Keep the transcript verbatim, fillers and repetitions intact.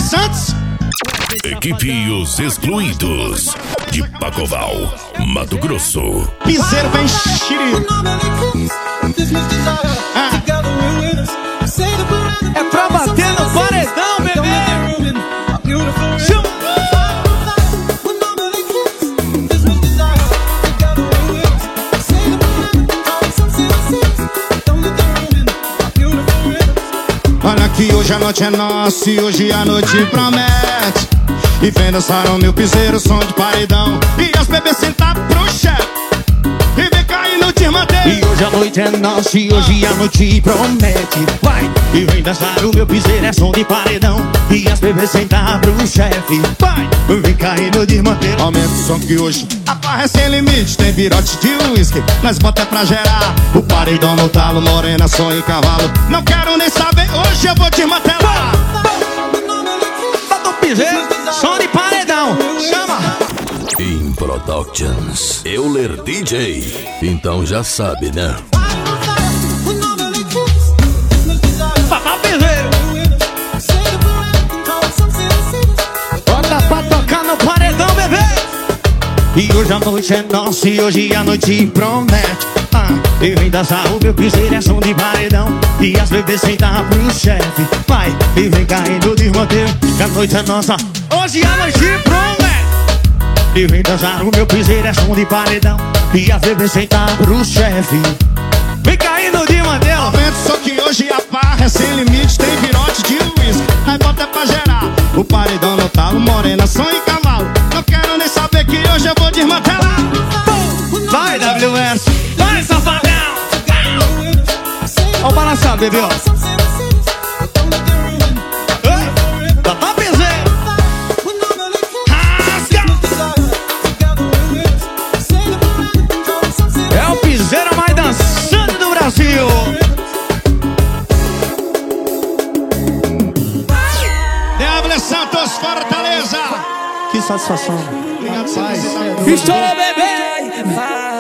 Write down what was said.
Santos. Equipe Os Excluídos de Pacoval, Mato Grosso. Piseiro vem xiri. Ah. É pra bater no paredão, bebê. Olha que hoje a noite é nossa e hoje a noite promete. E vem dançar o meu piseiro, som de paredão. E as bebês sentar pro chefe e vem cair no Dirmanteiro. E hoje a noite é nossa e hoje a noite promete. Vai! E vem dançar o meu piseiro, é som de paredão. E as bebês sentar pro chefe. Vai! Vem cair no Dirmanteiro. Aumenta o som que hoje a barra é sem limite. Tem virote de uísque, nós bota é pra gerar. O paredão no talo, morena, som e cavalo. Não quero nem saber, hoje eu vou desmantelar. Bota o piseiro, som de paredão. Chama! In Productions, Euler D J. Então já sabe, né? Papá piseiro. Bota pra tocar no paredão, bebê. E hoje a noite é nossa e hoje a noite promete. Ah, e vem dançar o meu piseiro, é som de paredão. E as bebês sentar pro chefe. Vai, e vem caindo de roteiro. Que a noite é nossa, hoje a noite promete. E vem dançar o meu piseiro, é som de paredão. E as bebês sentar pro chefe. Vem caindo de mantel. Aumenta o som que hoje a barra é sem limite. Tem virote de uísque, aí bota é pra gerar. O paredão no talo, morena, som e cavalo. Não quero nem saber que hoje eu vou desmantelar. Vai, W S, vai, safadão. Ó o balançar, bebê, ó. Papá piseiro. Rasga. É o piseiro mais dançante do Brasil. W Santos, Fortaleza. Que satisfação. Obrigado, Sai. Estoura, bebê.